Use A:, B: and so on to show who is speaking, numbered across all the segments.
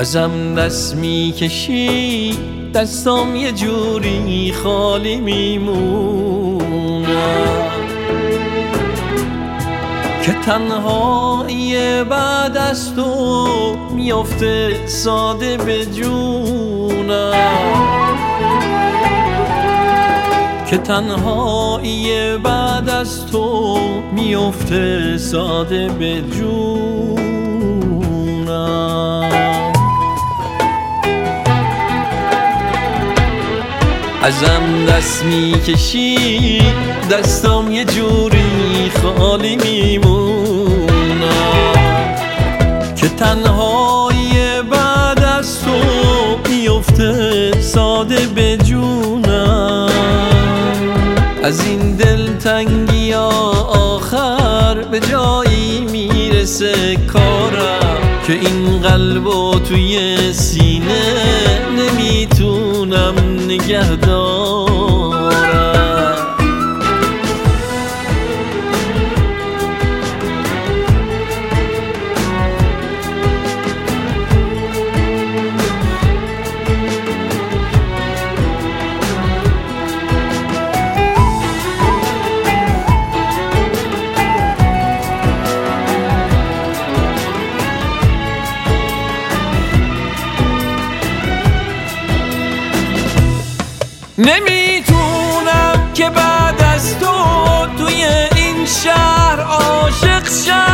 A: ازم دست میکشی دستام یه جوری خالی میمونم که تنهایی بعد از تو میفته ساده به جونم که تنهایی بعد از تو میفته ساده به جونم ازم دست میکشی دستام یه جوری خالی میمونم که تنهایی بعد از تو میفته ساده به جونم از این دلتنگی آخر به جایی میرسه کارم که این قلبو توی سینه نمیتونم نگه دارم نمیتونم که بعد از تو توی این شهر عاشق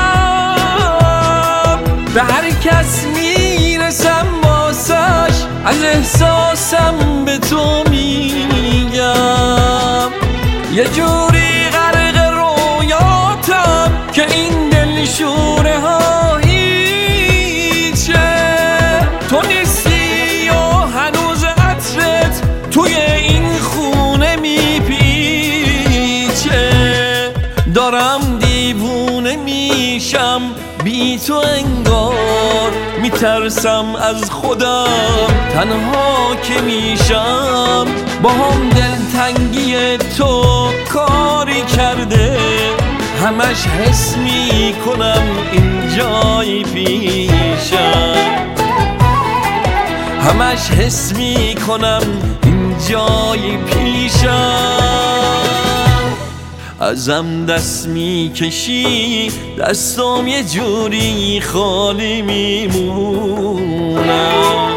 A: شم به هر کس میرسم واسش از احساسم به تو میگم یه جوری غرق رویاتم که این دلشوره ها هیچه تو نیستی و هنوز عطرت توی این خونه میپیچه دارم دیوونه میشم بی تو انگار میترسم از خودم تنها که میشم با هم دلتنگی تو کاری کرده همش حس میکنم این جای پیشم همش حس میکنم این جای پیشم ازم دست میکشی دستام یه جوری خالی میمونم